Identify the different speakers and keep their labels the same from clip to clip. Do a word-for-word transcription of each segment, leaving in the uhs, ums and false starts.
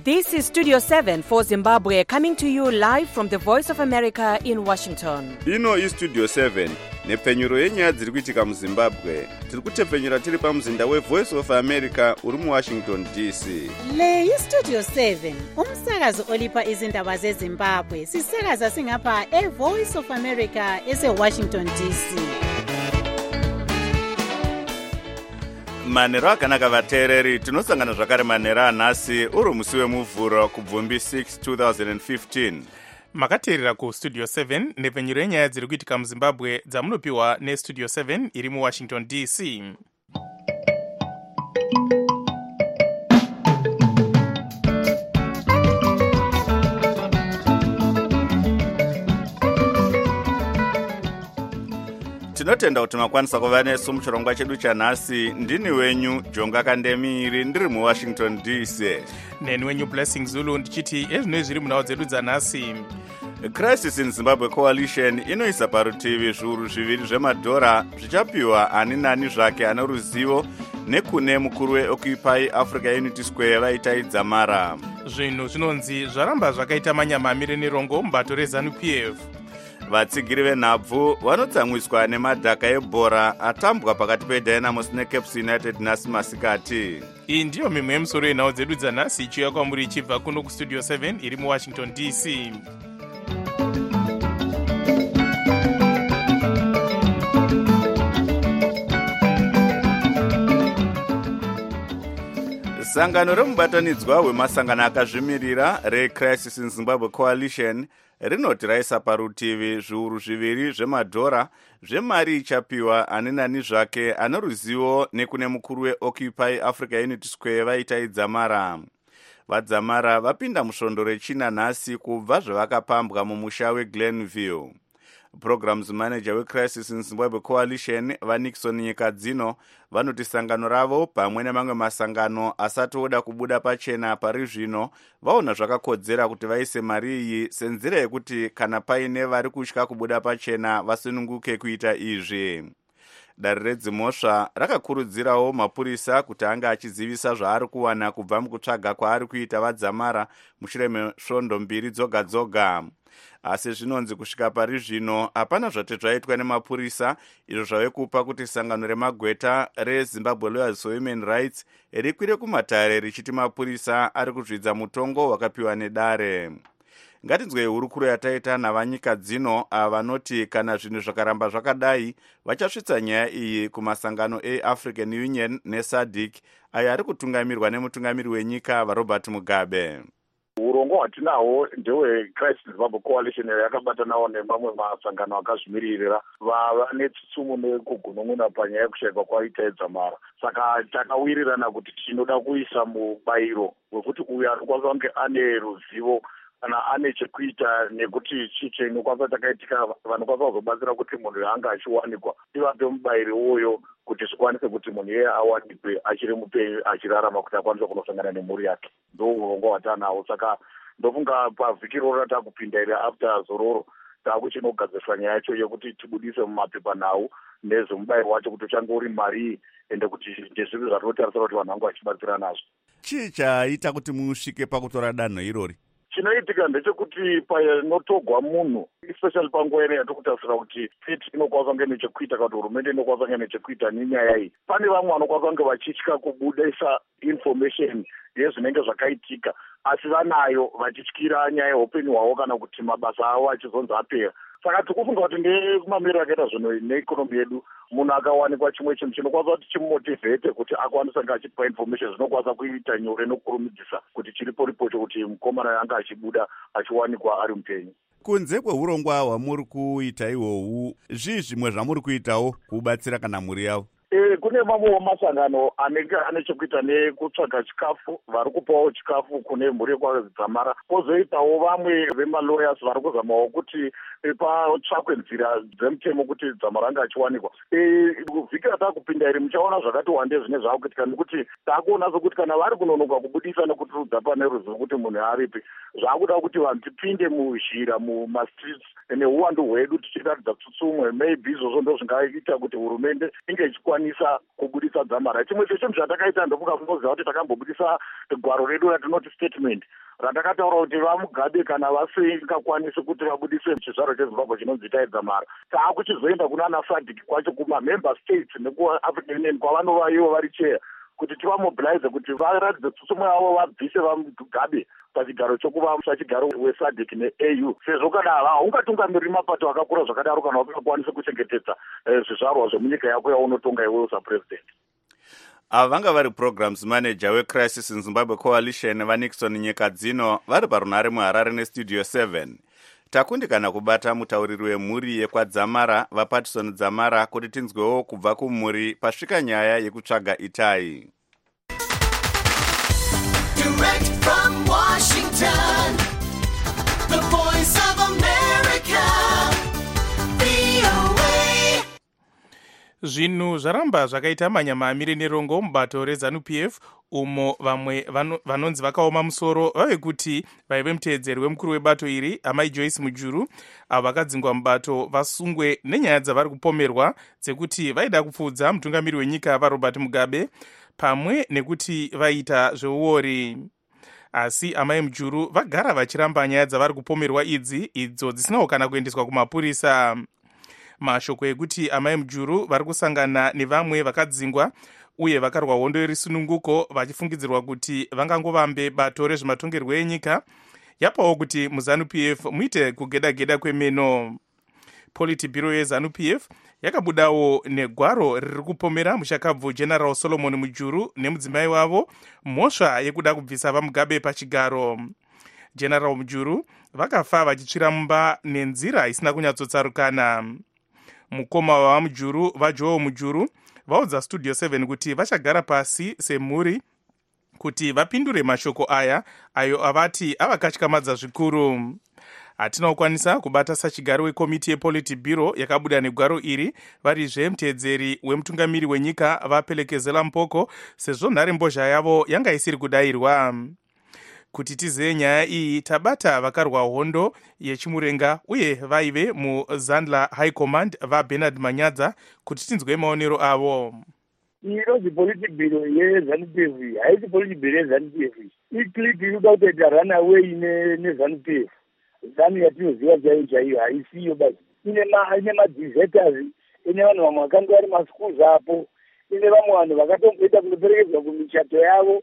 Speaker 1: This is Studio seven for Zimbabwe, coming to you live from the Voice of America in Washington.
Speaker 2: Ino is Studio seven, nepfenyuro yenyaya dziri kuitika muZimbabwe. Tiri kutepfenyura tiri pamuzinda weVoice of America uri muWashington D C.
Speaker 3: Le iStudio seven, umsakazo olipa izindaba zeZimbabwe. Sisakaza singapha eVoice of America eseWashington D C.
Speaker 2: Manero akanaka vateereri, tinosangana zvakare manero anhasi uri musi wemuvhuro kubvumbi six two thousand fifteen.
Speaker 4: Makateerera kuStudio seven nepfenyuro yenyaya dziri kuitika muZimbabwe dzamunopiwa neStudio seven iri muWashington D C.
Speaker 2: Tinotenda kuti makwanisa kuva nesu muchirongwa chedu chanhasi. Ndini wenyu Jonga Kandemiri ndiri muWashington D C.
Speaker 4: Neni wenyu Blessing Zulu ndichiti ezvinoi zviri munhau dzedu dzanhasi.
Speaker 2: Crisis in Zimbabwe Coalition inoisa parutivi zviuru zviviri zvemadhora zvichapiwa ani nani zvake ane ruzivo nekune mukuru weOccupy Africa Unity Square vaitaidza mara.
Speaker 4: Zvinhu zvinonzi zvaramba zvakaita manyamamire nerongo mubato reZANU P F.
Speaker 2: Vatsigiri venhabvu vanotsamwiswa nemadhaka ebhora atambwa pakati peDynamos neCaps United nhasi masikati.
Speaker 4: Iyi ndiyo mimwe yemusoro yenhau dzedu dzanhasi ichiuya kwamuri ichibva kuno kuStudio seven iri muWashington D C.
Speaker 2: Sangano remubatanidzwa wemasangano akazvimirira reCrisis in Zimbabwe Coalition rinoti raisa parutivi zviuru zviviri zvemadhora zvemari ichapiwa ani nani zvake ane ruzivo nekune mukuru weOccupy Africa Unity Square vaitaidza mara. Vadzamara vapinda musvondo rechina nhasi kubva zvavakapambwa mumusha weGlenville. Programs manager weCrisis in Zimbabwe Coalition vaNixon nyika dzino vanoti sangano ravo pamwe nemamwe masangano asati oda kubuda pachena pari zvino vaona zvakakodzera kuti vaise mari iyi senzira yekuti kana paine vari kutya kubuda pachena vasununguke kuita izvi. Dare redzimosva rakakurudzirawo mapurisa kuti anga achizivisa zvaari kuwana kubva mukutsvaga kwaari kuita vadzamara mushure mesvondo mbiri dzoga dzoga. Asi zvinonzi kusvika pari zvino hapana zvati zvaitwa nemapurisa, izvo zvave kupa kuti sangano remagweta reZimbabwe Lawyers for Human Rights rikwire kumatare richiti mapurisa ari kuzvidza mutongo wakapiwa nedare. Ngatinzwei hurukuro yataita navanyika dzino vanoti kana zvinhu zvakaramba zvakadai vachasvitsa nyaya iyi kumasangano eAfrican Union neSADC ayo ari kutungamirwa nemutungamiri wenyika vaRobert Mugabe.
Speaker 5: Urongo hwatinahwo ndeweCrisis in Zimbabwe Coalition yakabatanawo nemamwe masangano akazvimiririra vava netsitsumo nekugunun'una panyaya yekushayikwa kwaitaidza mara. Saka takawirirana kuti tinoda kuisa mubayiro wekuti uyo anokwanisa kunge ane ruzivo kana ane chekuita nekuti chiche inokwanisa takaitika vanokwanisa kuzobatsira kuti munhu anga achiwanikwa tivape mubayiro uwoyo kuti zvikwanise kuti munhu iye awanikwe achiri mupenyu achirarama kuti akwanise kunosangana nemhuri yake. Ndo urongo hwatanahwo. Saka ndofunga pavhiki roro ratakupinda iri after zororo takuchinogadziswa nyaya yacho yekuti tibudise mumapepanhau nezvemubayiro wacho kuti uchange uri mari ende kuti ndezviri zvatinotarisira kuti vanhu vangu vachibatsira nazvo.
Speaker 2: Chii chaita kuti musvike pakutora danho irori?
Speaker 5: Chinoitika ndechekuti panotogwa munhu especially panguva ino yatikutarisira kuti state inokwanisa kunge nechekuita kana kuti hurumende inokwanisa kunge nechekuita nenyaya iyi. Pane vamwe vanokwanisa kunge vachitya kubudisa information yezvinenge zvakaitika asi vanayo vachityira nyaya yeupenyu hwavo kana kuti mabasa avo achizonzi apera. Saka tikufunga kuti ndekumamiriro akaita zvinhu neikonomi yedu munhu akawanikwa chimwe chinhu chinokwanisa kuti chimumotivhete kuti akwanisa kunge achipa information zvinokwanisa kuita nyore nokurumidzisa kuti chiripo ripocho kuti mukomana anga achibuda achiwanikwa ari mupenyu.
Speaker 2: Kunze kweurongwa hwamuri kuita ihwohwu, zvii zvimwe zvamuri kuitawo kubatsira kana mhuri yavo?
Speaker 5: E, kune mamwewo masangano anenge ane chekuita nekutsvaga chikafu vari kupawo chikafu kune mhuri yekwadzamara. Kwozoitawo vamwe vemalawyers vari kuzamawo kuti patsvakwe nzira dzemutemo kuti dzamara anga achiwanikwa. Vhiki ratakupinda iri muchaona zvakati wande zvine zvaakuitika nekuti takuona sokuti kana vari kunonoka kubudisa nekutirudza pane ruzivo kuti munhu aripi zvaakuda kuti vanhu tipinde muzhira mumastreets neuwandu hwedu tichiratidza tsutsumwe maybe izvozvo ndo zvingaita kuti hurumende inge ichikwanisa kubudisa kubudisa Dzamara. Chimwe checho zvatakaita ndomukamunoziva kuti takambobudisa gwaro redu ratinoti statement ratakataura kuti vaMugabe kana vasingakwanisi kuti vabudise chizvaro cheZimbabwe chinonzi Dzamara, taakuchizoenda kuna ana SADC kwacho kuma-member states nekuAfrican Union kwavanova ivo vari chair kuti tivamobilize kuti varadze tsutsumwe yavo vabvise vaMugabe pachigaro chokuva pachigaro weSADC ne-A U. Sezvo kana haungatungamiriri mapato akakura zvakadaro kana usingakwanisi kuchengetedza zvizvarwa zvemunyika yako yaunotonga iwe sapresident.
Speaker 2: Ava vanga vari programs manager weCrisis in Zimbabwe Coalition vaNixon nyika dzino vari parunhare muHarare nestudio seven. Takundikana kubata mutauriri wemhuri yekwaDzamara vaPatterson Dzamara kuti tinzwewo kubva kumhuri pasvika nyaya yekutsvaga Itai.
Speaker 6: Direct from Washington, the voice of America, V O A.
Speaker 4: Zvinhu zvaramba zvakaita manyamamiri nerongo mubato reZANU-P F umo vamwe vanonzi vakaoma musoro vave kuti vaive muteedzeri wemukuru webato iri amai Joyce Mujuru avo vakadzingwa mubato vasungwe nenyaya dzavari kupomerwa dzekuti vaida kupfudza mutungamiri wenyika vaRobert Mugabe pamwe nekuti vaita zveuori. Asi amai Mujuru vagara vachiramba nyaya dzavari kupomerwa idzi idzo dzisinawo kana kuendeswa kumapurisa. Mashoko ekuti amai Mujuru vari kusangana nevamwe vakadzingwa uye vakarwa hondo yerisununguko vachifungidzirwa kuti vangangovambe bato rezvematongerwo enyika yapawo kuti muZANU-P F muite kugeda-geda kwemeno. Politburo yeZANU-P F yakabudawo negwaro riri kupomera mushakabvu General Solomon Mujuru nemudzimai wavo mhosva yekuda kubvisa vaMugabe pachigaro. General Mujuru vakafa vachitsvira mumba nenzira isina kunyatsotsarukana. Mukoma wavaMujuru vaJoe Mujuru vaudza studio seven kuti vachagara pasi semhuri kuti vapindure mashoko aya ayo avati avakatyamadza zvikuru. Hatina kukwanisa kubata sachigaro wekomiti yePolitburo yakabuda negwaro iri varizve muteedzeri wemutungamiri wenyika vaPelekezela Mpoko sezvo nhare mbozha yavo yanga isiri kudayirwa. Kuti tizive nyaya iyi tabata vakarwa hondo yechimurenga uye vaive muZandla High Command vaBernard Manyadza kuti tinzwe maonero avo.
Speaker 7: Inozi Politburo yeZANU-P F haisi Politburo yeZANU-P F iclip inoda kutoita run away neZANU-P F. ZANU yatinoziva chaiyo chaiyo haisiyo basi. Ine madeserters, ine vanhu vamwe vakanga vari maschools apo, ine vamwe vanhu vakatomboita kundoperekedzwa kumichato yavo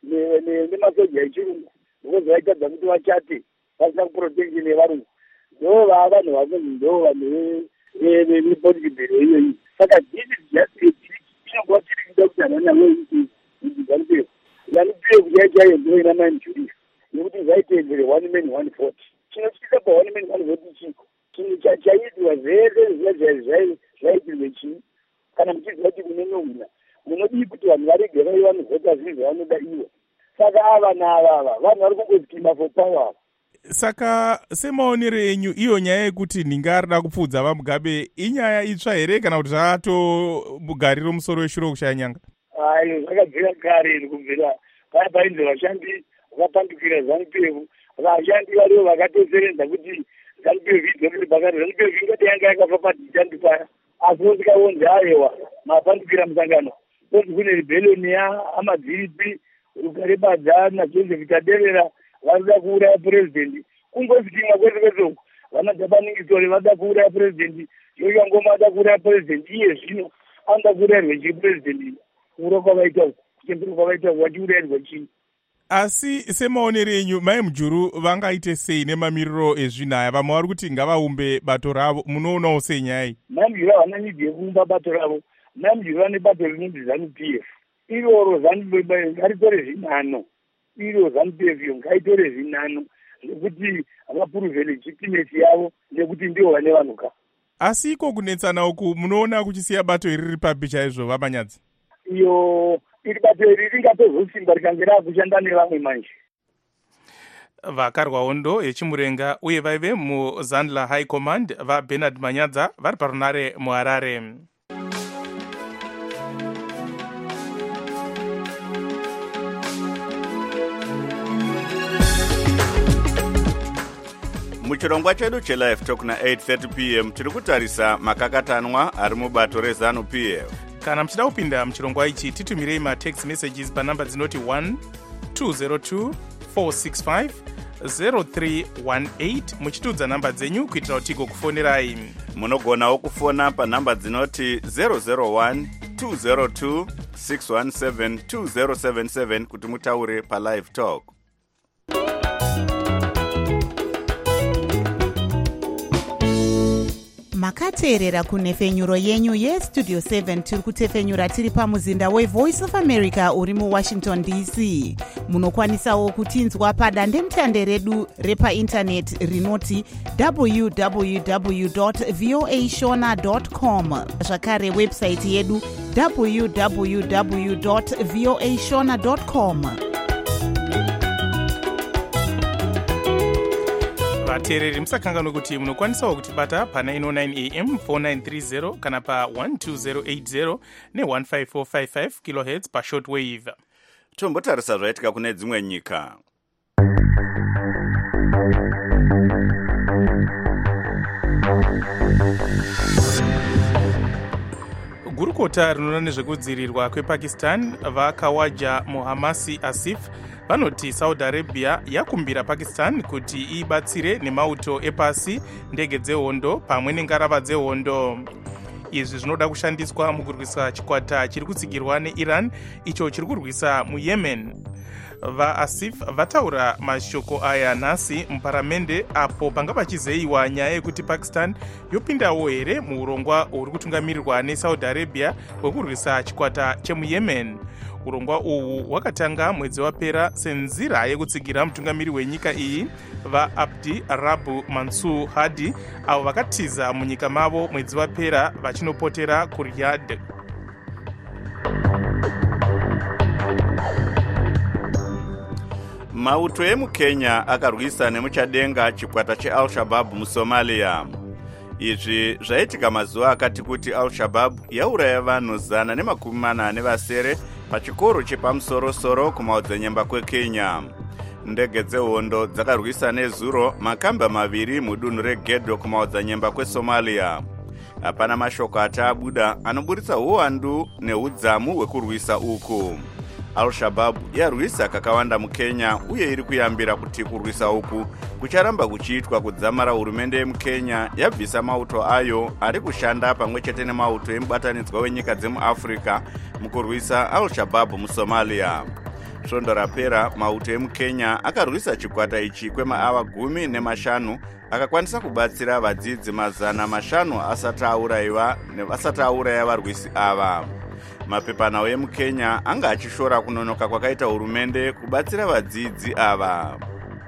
Speaker 7: nemasoja echirungu because vaitadza kuti vachate vasina kuprotection yevarungu. Ndo vava vanhu vakonzi ndo vanhu vePolitburo iyoyi. Saka this is just a trick inongoa tiri kuda kuti havana weiti ZANU-P F. ZANU-P F chaiyo chaiyo ndo ina manjurisa nekuti zvaitedzere one man one vote. Chinotyisa pa one man one vote chiko chinhu chaitwa zvese zvaitirwe chii kana muchiziva kuti munonon'una munodii kuti vanhu varege vai vanovhota zvinhu zvavanoda ivo. Saka ava naavava vanhu vari kungosikima for power.
Speaker 4: Saka semaonero enyu iyo nyaya yekuti ninga arida kupfudza vaMugabe inyaya itsva here kana kuti zvaato mugariro musoro weshuro kushaya nyanga?
Speaker 7: Ayo zvakabvira kare kubvira paya painzi vashandi vakapandukira ZANU-P F vashandi varivo vakatoserenza kuti ZANU-P F idzokere pakati. ZANU-P F ingati yanga yakafa padhishandi paya asi vosikaonzi ayewa mapandukira musangano kuti kune rebellion yaamadziripi rukarebadza naJoseph Tadevera varida kuuraya purezidendi kungosikima kwese kwese uku vanajapaningisore vada kuuraya purezidendi Joshua Ngoma vada kuuraya purezidendi iye zvino anoda kuurayirwa chii purezidendi kuro kwavaita uku kuchembero kwavaita uku vachiurayirwa chii.
Speaker 4: Asi semaonero enyu mai Mujuru vangaite sei nemamiriro ezvinaya vamwe vari kuti ngavaumbe bato ravo munoonawo sei nyaya iyi?
Speaker 7: Mai Mujuru havana nidhi yekuumba bato ravo. Mai Mujuru vane bato rinonzi ZANU-P F. Iroro ZANU-P F ngaritore zvinhano. Iro ZANU-P F yo ngaitore zvinhano zvekuti vapuruve legitimacy yavo nekuti ndivo vane vanhuka.
Speaker 4: Asi iko kunetsana uku munoona kuchisiya bato iri riri papi chaizvo vaManyadzi?
Speaker 7: Iyo iri bato iri ringatozosimba rikange raakushanda nevamwe manje.
Speaker 4: Vakarwa hondo yechimurenga uye vaive muZandla High Command vaBernard Manyadza vari parunhare muHarare.
Speaker 2: Muchirongwa chedu chelive talk na eight thirty p m tiri kutarisa makakatanwa ari mubato reZANU-P F.
Speaker 4: kana muchida kupinda muchirongwa ichi titumirei matext messages panhamba dzinoti one two zero two four six five zero three one eight muchitiudza nhamba dzenyu kuitira kuti tigokufonerai.
Speaker 2: Munogonawo kufona panhamba dzinoti zero zero one two zero two six one seven two zero seven seven kuti mutaure palive talk.
Speaker 3: makateerera kunhefenyuro yenyu yestudio seven tiri kutefenyura tiri pamuzinda wevoice of america uri muwashington D C. Munokwanisawo kutinzwa padandemutande redu repaindaneti rinoti w w w dot voa shona dot com, zvakare website yedu w w w dot voa shona dot com.
Speaker 4: vateereri musakanganwe kuti munokwanisawo kutibata pa nine oh nine a m four nine three zero kana pa one two zero eight zero ne one five four five five kilohertz pa shortwave.
Speaker 2: Tombotarisa zvaitika kune dzimwe nyika.
Speaker 4: gurukota rinoona nezvekudzivirirwa kwepakistan vakawaja muhamasi asif vanoti saudi arabia yakumbira pakistan kuti ibatsire nemauto epasi, ndege dzehondo pamwe nengarava dzehondo. Izvi zvinoda kushandiswa mukurwisa chikwata chiri kutsigirwa neiran icho chiri kurwisa muyemen. vaasif vataura mashoko aya nhasi muparamende apo panga pachizeyiwa nyaya yekuti pakistan yopindawo here muurongwa huri kutungamirirwa nesaudi arabia hwekurwisa chikwata chemuyemen. urongwa uhu hwakatanga mwedzi wapera senzira yekutsigira mutungamiri wenyika iyi vaabdi rabu mansur hadi avo vakatiza munyika mavo mwedzi wapera vachinopotera kuriyadh.
Speaker 2: Mauto emukenya akarwisa nemuchadenga chikwata cheAl-Shabaab muSomalia. Izvi zvaitika mazuva akati kuti Al-Shabaab yauraya vanhu zana nemakumi mana nevasere pachikoro chepamusoro-soro kumaodzanyemba kwekenya. Ndege dzehondo dzakarwisa nezuro makamba maviri mudunhu reGedo kumaodzanyemba kweSomalia. Hapana mashoko atabuda anoburitsa uwandu neudzamu hwekurwisa uku. Al-Shabaab yarwisa kakawanda mukenya uye iri kuyambira kuti kurwisa uku kucharamba kuchiitwa kudzamara hurumende yemukenya yabvisa mauto ayo ari kushanda pamwe chete nemauto emubatanidzwa wenyika dzemuAfrica mukurwisa Al-Shabaab muSomalia. Svondo rapera mauto emukenya akarwisa chikwata ichi kwemaawa gumi nemashanu akakwanisa kubatsira vadzidzi mazana mashanu asati auraiwa asati auraya varwisi ava. Mapepanawo emukenya anga achishora kunonoka kwakaita hurumende kubatsira vadzidzi ava.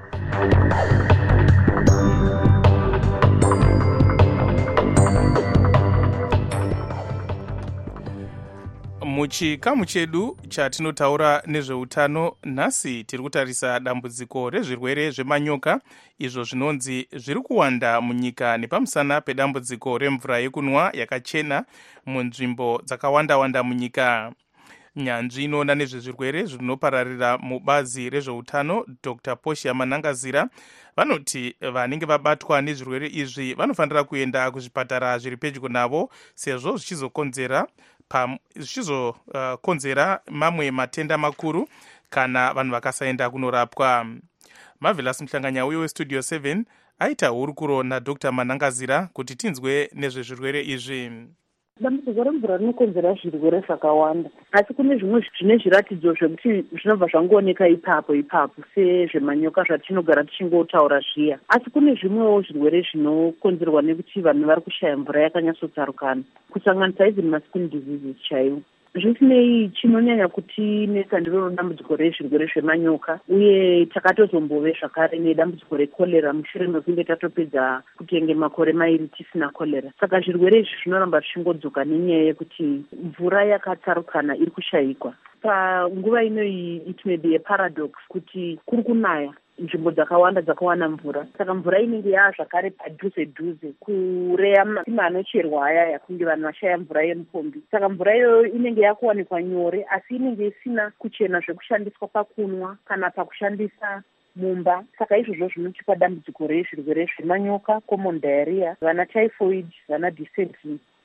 Speaker 4: muchikamu chedu chatinotaura nezveutano nhasi tiri kutarisa dambudziko rezvirwere zvemanyoka izvo zvinonzi zviri kuwanda munyika nepamusana pedambudziko remvura yekunwa yakachena munzvimbo dzakawanda-wanda munyika. Nyanzvi inoona nezvezvirwere zvinopararira mubazi rezveutano Dr Portia Manangazira vanoti vanenge vabatwa nezvirwere izvi vanofanira kuenda kuzvipatara zviri pedyo navo sezvo zvichizokonzera zvichizokonzera uh, mamwe matenda makuru kana vanhu vakasaenda kunorapwa. Marvelous Mhlanganya uyo westudio seven aita hurukuro naDr Manangazira kuti tinzwe nezvezvirwere izvi.
Speaker 8: Dambudziko remvura rinokonzera zvirwere zvakawanda, asi kune zvimwe zvine zviratidzo zvekuti zvinobva zvangooneka ipapo ipapo sezvemanyoka zvatinogara tichingotaura zviya, asi kune zvimwewo zvirwere zvinokonzerwa nekuti vanhu vari kushaya mvura yakanyatsotsarukana, kusanganisa idzi maskin diseases chaiwo. Zvisinei chinonyanya kutinetsa ndiro dambudziko rezvirwere zvemanyoka, uye takatozombove zvakare nedambudziko rekorera mushure mekunge tatopedza kutenge makore mairi tisina korera. Saka zvirwere izvi zvinoramba zvichingodzoka nenyaya yekuti mvura yakatsarukana iri kushayikwa. Panguva inoyi it may be a paradox kuti kuri kunaya nzvimbo dzakawanda dzakawana mvura, saka mvura inenge yazvakare padhuze dhuze kureya matima anocherwa aya yakunge vanhu vashaya mvura yemupombi. Saka mvura iyoyo inenge yakuwanikwa nyore, asi inenge isina kuchena zvekushandiswa pakunwa kana pakushandisa mumba. Saka izvozvo zvinotipa dambudziko rezvirwere zvemanyoka, common diarrhea, vana typhoid, vana dysentery.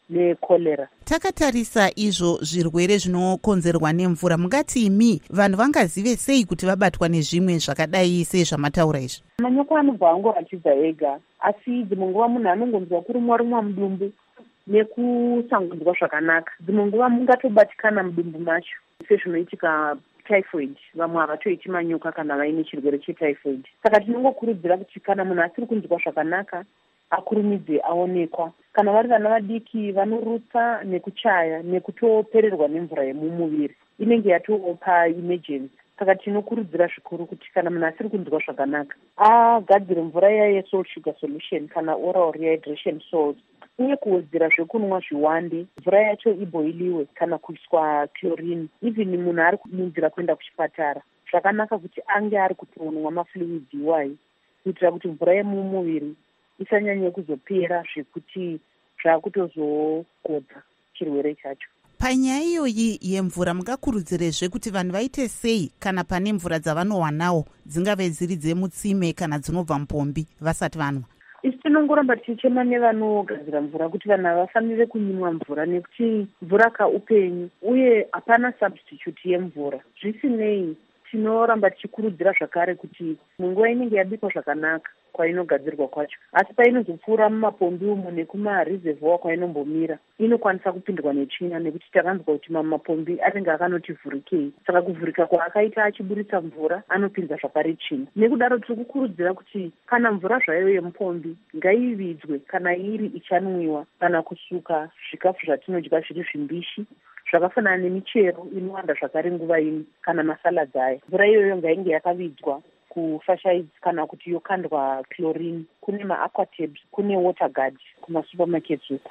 Speaker 8: nekorera.
Speaker 3: Takatarisa izvo zvirwere zvinokonzerwa nemvura, mungati imi vanhu vangazive sei kuti vabatwa nezvimwe zvakadai sezvamataura izvi?
Speaker 8: Manyoka anobva angoratidza ega, asi dzimwe nguva munhu anongonzwa kurumwa rumwa mudumbu nekusangonzwa zvakanaka. Dzimwe nguva mungatobatikana mudumbu macho sezvinoitika typhoid, vamwe havatoiti manyoka kana vaine chirwere chetyphoid. Saka tinongokurudzira kuti kana munhu asiri kunzwa zvakanaka akurumidze aonekwa. Kana vari vana vadiki vanorutsa nekuchaya nekutopererwa nemvura yemumuviri, inenge yatopa emergency. Saka tinokurudzira zvikuru kuti kana munhu asiri kunzwa zvakanaka agadzire mvura iya yesalt sugar solution kana oral rehydration salt, uye kuwedzera zvekunwa zviwande, mvura yacho iboiliwe kana kuiswa chlorine. Even munhu ari kumunzira kuenda kuchipatara, zvakanaka kuti ange ari kutonwa mafluids iwayi, kuitira kuti mvura yemumuviri isanyanye kuzopera zvekuti zvakutozogodza chirwere chacho.
Speaker 3: Panyaya iyoyi yemvura, mungakurudzirezve kuti vanhu vaite sei kana pane mvura dzavanowanawo dzingave dziri dzemutsime kana dzinobva mupombi vasati vanwa?
Speaker 8: Isi tinongoramba tichichema nevanogadzira mvura kuti vanhu havafanire kunyimwa mvura, nekuti mvura kaupenyu uye hapana substitute yemvura. Zvisinei, tinoramba tichikurudzira zvakare kuti munguva inenge yabikwa zvakanaka kwainogadzirwa kwacho, asi painozopfuura mumapombi umo nekumareservoir kwainombomira, inokwanisa kupindwa netsvina, nekuti takanzwa kuti mamapombi anenge akanoti vhurikei. Saka kuvhurika kwaakaita achiburitsa mvura anopinza zvakare tsvina. Nekudaro tiri kukurudzira kuti kana mvura zvayo yemupombi ngaividzwe kana iri ichanwiwa, kana kusuka zvikafu zvatinodya zviri zvimbishi zvakafanana nemichero inowanda zvakare nguva ino kana masaladzi aya. Mvura iyoyo ngainge yakavidzwa kufashaids kana kuti yokandwa chlorine. Kune maaquatabs, kune waterguard kumasupermarkets uko.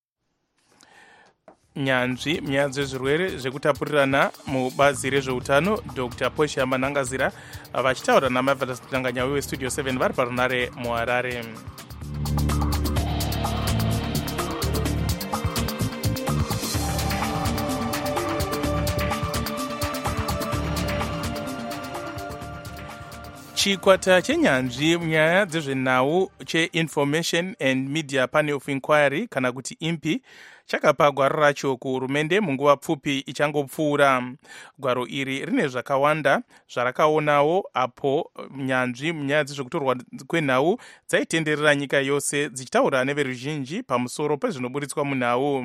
Speaker 4: Nyanzvi munyaya dzezvirwere zvekutapurirana mubazi rezveutano Dr Portia Manangazira vachitaura namavhatasitanganya westudio seven vari parunare muHarare. Chikwata chenyanzvi munyaya dzezvenhau cheInformation and Media Panel of Inquiry kana kuti I N P I chakapa gwaro racho kuhurumende munguva pfupi ichangopfuura. Gwaro iri rine zvakawanda zvarakaonawo apo nyanzvi munyaya dzezvekutorwa kwenhau dzaitenderera nyika yose dzichitaura neveruzhinji pamusoro pezvinoburitswa munhau.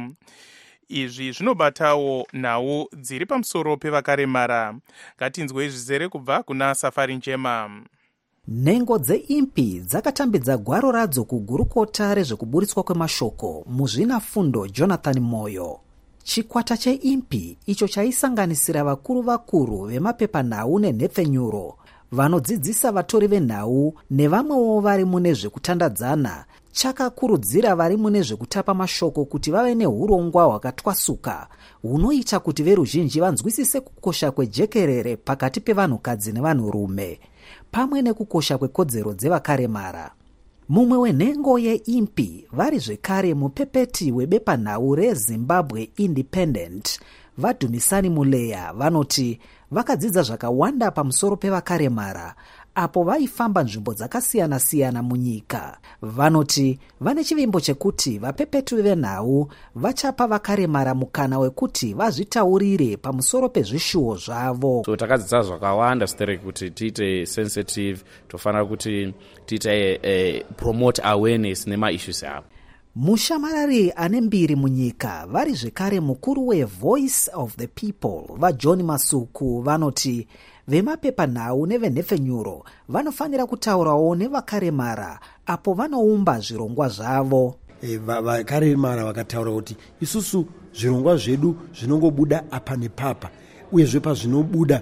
Speaker 4: Izvi zvinobatawo nhau dziri pamusoro pevakaremara. Ngatinzwe zvizere kubva kuna Safari Njema.
Speaker 9: Nhengo dze-I N P I dzakatambidza gwaro radzo kugurukota rezvekuburitswa kwemashoko muzvinafundo Jonathan Moyo. Chikwata che-I N P I icho chaisanganisira vakuru vakuru vemapepanhau nenhepfenyuro, vanodzidzisa vatori venhau nevamwewo vari mune zvekutandadzana, chakakurudzira vari mune zvekutapa mashoko kuti vave neurongwa hwakatwasuka hunoita kuti veruzhinji vanzwisise kukosha kwejekerere pakati pevanhukadzi nevanhurume, pamwe nekukosha kwekodzero dzevakaremara. Mumwe wenhengo ye-I N P I vari zvekare mupepeti webepanhau reZimbabwe Independent, Vadhumisani Muleya, vanoti vakadzidza zvakawanda pamusoro pevakaremara apo vaifamba nzvimbo dzakasiyana-siyana munyika. Vanoti vane chivimbo chekuti vapepeti venhau vachapa vakaremara mukana wekuti vazvitaurire pamusoro pezvishuwo zvavo.
Speaker 10: So takadzidza zvakawanda stere kuti tiite sensitive, tofanira kuti tiite eh, promote awareness nema issues avo.
Speaker 9: Mushamarari ane mbiri munyika vari zvekare mukuru weVoice of the People vaJohn Masuku vanoti vemapepanhau nevenhepfenyuro vanofanira kutaurawo nevakaremara apo vanoumba zvirongwa zvavo.
Speaker 11: E, vakaremara vakataura kuti isusu zvirongwa zvedu zvinongobuda apa nepapa, uyezve pazvinobuda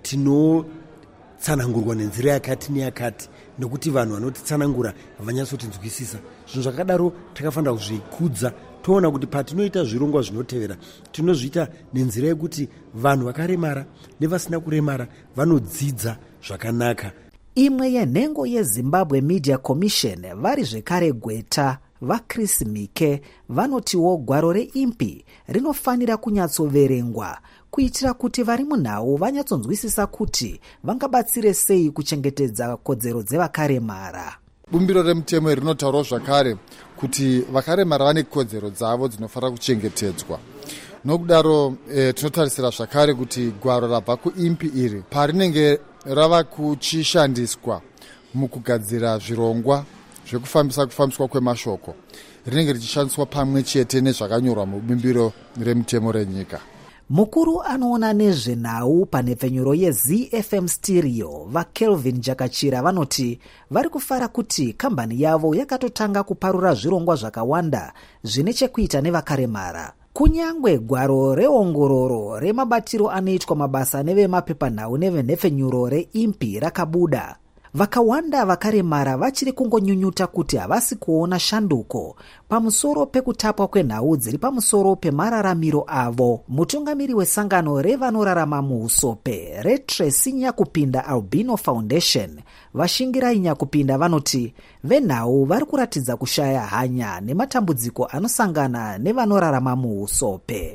Speaker 11: tinotsanangurwa nenzira yakati neyakati, nekuti vanhu vanotitsanangura havanyatsotinzwisisa. Zvinhu zvakadaro takafanira kuzvikudza. Toona kuti patinoita zvirongwa zvinotevera tinozviita nenzira yekuti vanhu vakaremara nevasina kuremara vanodzidza zvakanaka.
Speaker 9: Imwe yenhengo yeZimbabwe Media Commission vari zvekare gweta vaChris Mike vanotiwo gwaro re-I N P I rinofanira kunyatsoverengwa kuitira kuti vari munhau vanyatsonzwisisa kuti vangabatsire sei kuchengetedza kodzero dzevakaremara.
Speaker 12: bumbiro remutemo rinotaurawo zvakare kuti vakaremara vane kodzero dzavo dzinofanira kuchengetedzwa. Nokudaro e, tinotarisira zvakare kuti gwaro rabva kuimpi iri parinenge rava kuchishandiswa mukugadzira zvirongwa zvekufambisa kufambiswa kwemashoko rinenge richishandiswa pamwe chete nezvakanyorwa mubumbiro remutemo renyika.
Speaker 9: Mukuru anoona nezvenhau panhepfenyuro yeZ F M Stereo vaKelvin Jakachira vanoti vari kufara kuti kambani yavo yakatotanga kuparura zvirongwa zvakawanda zvine chekuita nevakaremara. Kunyangwe gwaro reongororo remabatiro anoitwa mabasa nevemapepanhau nevenhepfenyuro reimpi rakabuda, vakawanda vakaremara vachiri kungonyunyuta kuti havasi kuona shanduko pamusoro pekutapwa kwenhau dziri pamusoro pemararamiro avo. Mutungamiri wesangano revanorarama muusope reTracy Nyakupinda Albino Foundation Vashingirai Nyakupinda vanoti venhau vari kuratidza kushaya hanya nematambudziko anosangana nevanorarama muusope.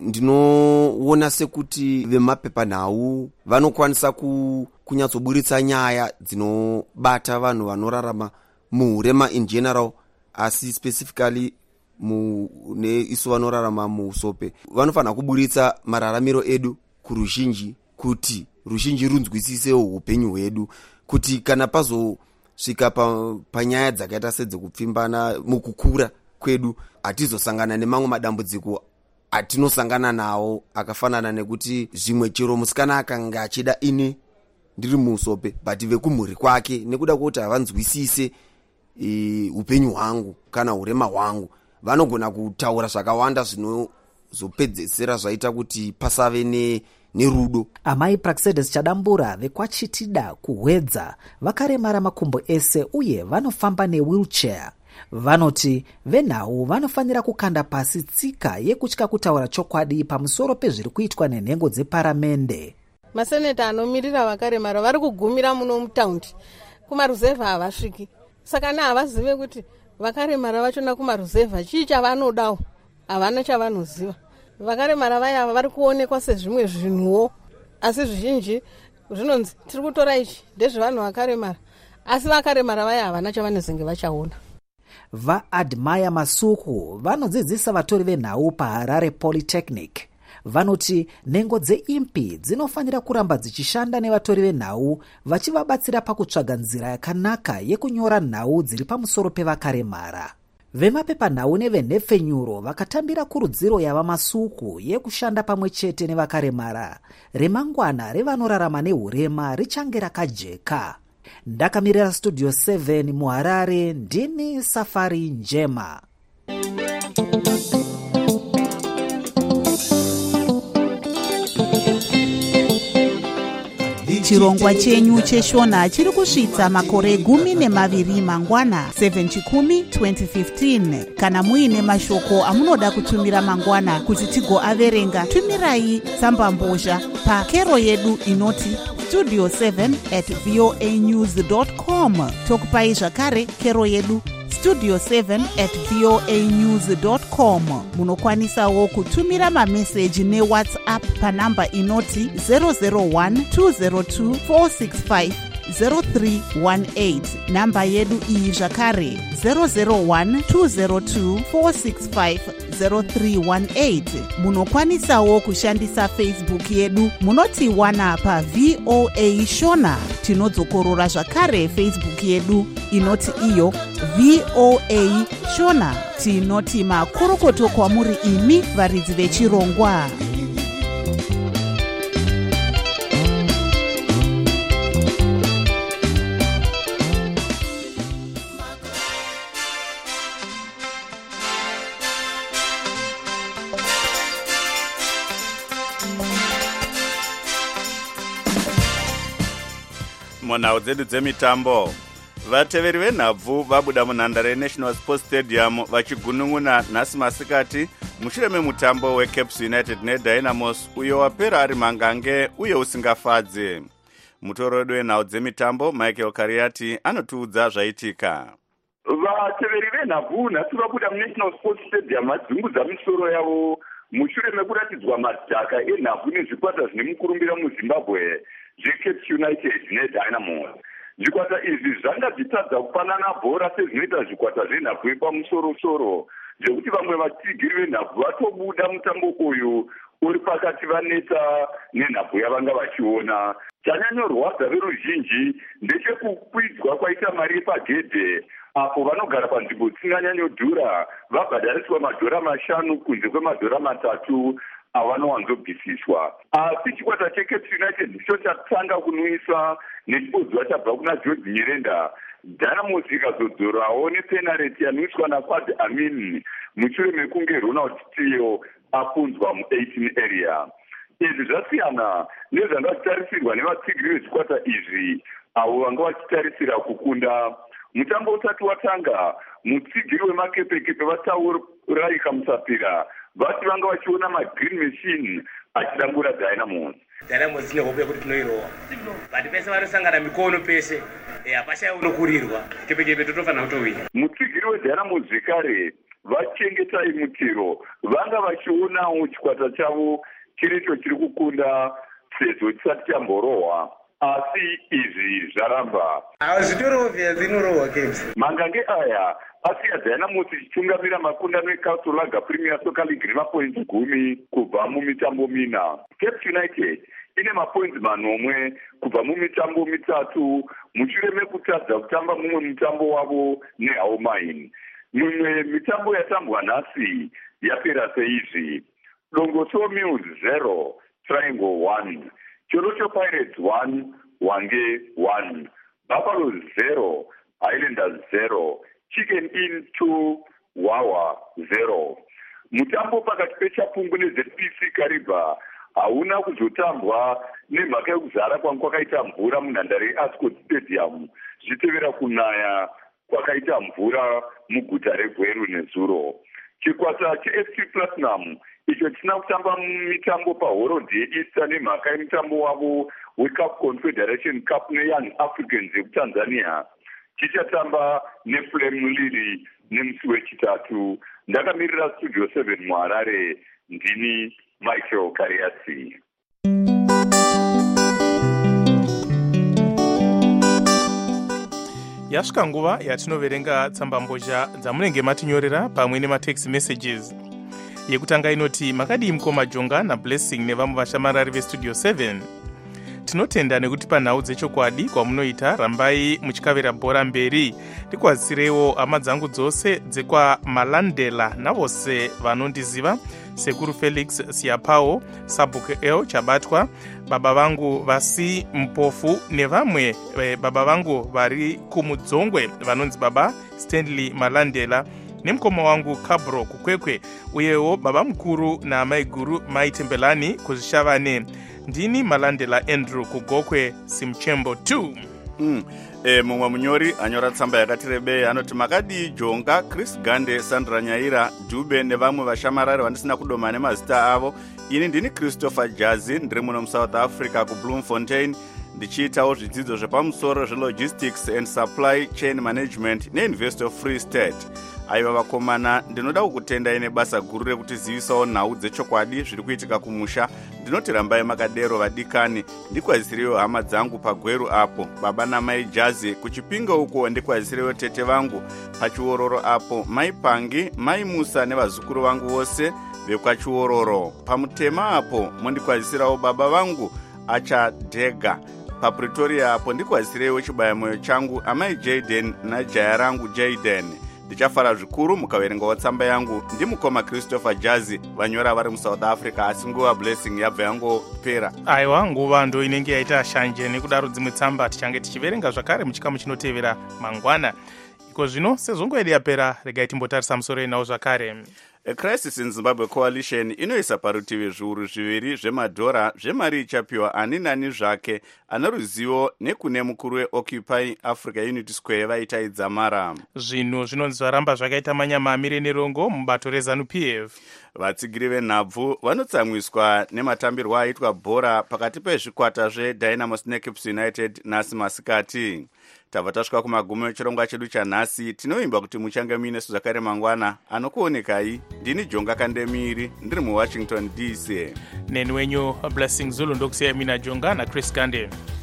Speaker 13: Ndinoona sekuti vemapepanhau vanokwanisa ku kunyatsoburitsa nyaya dzinobata vanhu vanorarama muhurema in general, asi specifically mu neisu vanorarama muusope. Vanofanira kuburitsa mararamiro edu kuruzhinji kuti ruzhinji runzwisise upenyu hwedu, kuti kana pazosvika pa, panyaya dzakaita sedzekupfimbana mukukura kwedu hatizosangana nemamwe madambudziko atinosangana nawo akafanana nekuti zvimwe chero musikana akanga achida ini ndiri muusope but vekumhuri kwake nekuda kuti havanzwisise e, upenyu hwangu kana urema hwangu vanogona kutaura zvakawanda zvinozopedzesera zvaita kuti pasave ne nerudo.
Speaker 9: Amai Praxedes Chadambura vekwachitida kuhwedza vakaremara makumbo ese uye vanofamba newheelchair vanoti venhau vanofanira kukanda pasi tsika yekutya kutaura chokwadi pamusoro pezviri kuitwa nenhengo dzeparamende.
Speaker 14: Maseneta anomirira vakaremara vari kugumira muno mutaundi, kumaruzevha havasviki. Saka na havazive kuti vakaremara vachona kumaruzevha chii chavanodawo, havana chavanoziva. Vakaremara vaya vari kuonekwa sezvimwe zvinhuwo, asi zvizhinji zvinonzi tiri kutora ichi ndezvevanhu vakaremara, asi vakaremara vaya havana chavanozenge vachaona.
Speaker 9: VaAdmire Masuku vanodzidzisa vatori venhau paHarare Polytechnic vanoti nhengo dzeimpi dzinofanira kuramba dzichishanda nevatori venhau vachivabatsira pakutsvaga nzira yakanaka yekunyora nhau dziri pamusoro pevakaremara. Vemapepanhau nevenhepfenyuro vakatambira kurudziro yavaMasuku yekushanda pamwe chete nevakaremara. Remangwana revanorarama nehurema richange rakajeka. Ndakamirira Studio seven muHarare, ndini Safari Njema.
Speaker 3: Chirongwa chenyu cheshona chiri kusvitsa makore gumi nemaviri mangwana seven chikumi twenty fifteen. Kana muine mashoko amunoda kutumira mangwana kuti tigoaverenga, tumirai tsamba mbozha pakero yedu inoti studio seven at voa news dot com. Tokupai zvakare kero yedu studio seven at voa news dot com. Munokwanisawo kutumira mameseji neWhatsApp panamba inoti zero zero one two zero two four six five zero three one eight. Namba yedu iyi zvakare zero zero one two zero two four six five zero three one eight. Munokwanisawo kushandisa Facebook yedu munotiwana pa V O A Shona. Tinodzokorora zvakare Facebook yedu inoti iyo V O A Shona. Tinoti makurokoto kwamuri imi varidzi vechirongwa.
Speaker 2: munhau dzedu dzemitambo, vateveri venhabvu vabuda munhandare yeNational Sports Stadium vachigunun'una nhasi masikati mushure memutambo weCaps United neDynamos uyo wapera ari mangange uye usingafadze. Mutorodo wenhau dzemitambo Michael Kariati anotiudza zvaitika.
Speaker 5: Vateveri venhabvu nhasi vabuda muNational Sports Stadium vadzungudza misoro yavo mushure mekuratidzwa madhaka enhabvu nezvikwata zvine mukurumbira muZimbabwe zveCaps United neDynamos. zvikwata izvi zvanga zvitadza kufanana bhora sezvinoita zvikwata zvenhabvu yepamusoro-soro zvekuti vamwe vatsigiri venhabvu vatobuda mutambo uyu uri pakati vanetsa nenhabvu yavanga vachiona. Chanyanyorwadza veruzhinji ndechekukwidzwa kwaita mari yepagedhe apo vanogara panzvimbo dzisinganyanyodhura vabhadhariswa madhora mashanu kunze kwemadhora matatu avanowanzobvisiswa. Asi chikwata cheCape United ndicho chatanga kunwisa nechibodzwa chabva kuna George Nyirenda. Dynamos ikazodzorawo nepenareti yanwiswa naFad Amin mushure mekunge Ronald Tio apunzwa mu-eighteen area. Izvi zvasiyana nezvanga zvitarisirwa nevatsigiri vezvikwata izvi avo vanga vachitarisira kukunda. Mutambo usati watanga, mutsigiri wemakepekepe vataurai Kamusapira vati vanga vachiona magreen machine achidambura Dynamos.
Speaker 15: Dynamos ine hope yekuti tinoirowa. Vati pese vanosangana mikono pese hapashaya unokurirwa. Kepekepe totofanira kutowina.
Speaker 5: Mutsigiri weDynamos zvekare vachengetai mutiro vanga vachionawo chikwata chavo chiricho chiri kukunda sezvo chisati chamborohwa. Asi izvi zvaramba.
Speaker 15: Hazvitoriwo vhia dzinorohwa games.
Speaker 5: Mangange aya asiya Dynamos ichitungamira makundano eCastle Lager Premier Soccer League nemapoints gumi kubva mumitambo mina. Cape United ine mapoints manomwe kubva mumitambo mitatu mushure mekutadza kutamba mumwe mutambo wavo neHull Mine. Mimwe mitambo yatambwa nhasi yapera seizvi: Dongoso Mills zero, Triangle one, Chorocho Pirates one, Wange one, Buffalo zero, Highlanders zero, Chicken Inn two, Wawa zero. Mutambo pakati peChapungu neZ P C Kariba hauna kuzotambwa nemhaka yekuzara kwanga kwakaita mvura munhandare yeAscot Stadium zvichitevera kunaya kwakaita mvura muguta reGweru nezuro. Chikwata cheF C Platinum icho chisina kutamba mitambo pahorodhi yeEaster nemhaka yemutambo wavo weCup Confederation Cup neYoung Africans yekuTanzania chichatamba neFlame Lili nemusi wechitatu. Ndakamirira Studio seven muHarare, ndini Michael Kariasi.
Speaker 4: Yasvika nguva yatinoverenga tsambambozha dzamunenge matinyorera pamwe nematext messages. Yekutanga inoti makadii mukoma Jonga naBlessing nevamwe vashamarari veStudio seven. Tinotenda nekuti panhau dzechokwadi kwamunoita rambai muchikavera bhora mberi. Ndikwazisirewo hama dzangu dzose dzekwaMalandela navose vanondiziva, Sekuru Felix Siapao, Sabuke El Chabatwa, baba vangu Vasi Mpofu nevamwe e, baba vangu vari kumudzongwe vanonzi baba Stanley Malandela nemukoma wangu Kabro Kukwekwe, uyewo baba mukuru naamai guru Maitembelani kuzvishavane. Ndini Malandela Andrew Kugokwe Simchembo two.
Speaker 2: Mm. E, mumwe munyori anyora tsamba yakati rebei anoti makadii Jonga, Chris Gande, Sandra Nyaira, Dube nevamwe vashamarari vandisina kudoma nemazita avo. Ini ndini Christopher Jazi, ndiri muno muSouth Africa kuBloemfontein ndichiitawo zvidzidzo zvepamusoro zvelogistics and supply chain management neUniversity of Free State. Aiva vakomana, ndinoda kukutendai nebasa guru rekutizivisawo nhau dzechokwadi zviri kuitika kumusha. Ndinoti rambai makadero vadikani. Ndikwazisirewo hama dzangu paGweru apo, baba namai Jazi. Kuchipinga uko ndikwazisirewo tete vangu pachiororo apo, mai Pangi, mai Musa nevazukuru vangu vose vekwachiororo. Pamutema apo mondikwazisirawo baba vangu Achadhega. PaPretoria apo ndikwazisirewo chibaya moyo changu amai Jaden najaya rangu Jaden. Ndichafara zvikuru mukaverengawo tsamba yangu. Ndimukoma Christopher Jazi, vanyora vari muSouth Africa, asi nguva Blessing yabva yangopera.
Speaker 4: Aiwa, nguva ndo inenge yaita shanje, nekudaro dzimwe tsamba tichange tichiverenga zvakare muchikamu chinotevera mangwana. Iko zvino sezvongoedi yapera, regai timbotarisa musoro inawo zvakare.
Speaker 2: A Crisis in Zimbabwe Coalition inoisa parutivi zviuru zviviri zvemadhora zvemari ichapiwa ani nani zvake ana ruzivo nekune mukuru weOccupy Africa Unity Square vaitaidza mara.
Speaker 4: Zvinhu zvinonzi zvaramba zvakaita manyama amire nerongo mubato reZANU-P F.
Speaker 2: Vatsigiri venhabvu vanotsamwiswa nematambirwo aitwa bhora pakati pezvikwata zveDynamos neCape United nhasi masikati. Tabva tasvika kumagumo echirongwa chedu chanhasi. Tinoimba kuti muchange muine zvakare mangwana. Anokuonekai ndini Jonga Kandemiri, ndiri muWashington D C.
Speaker 4: Neni wenyu Blessing Zulu ndokusiyai mina Jonga naChris Gande.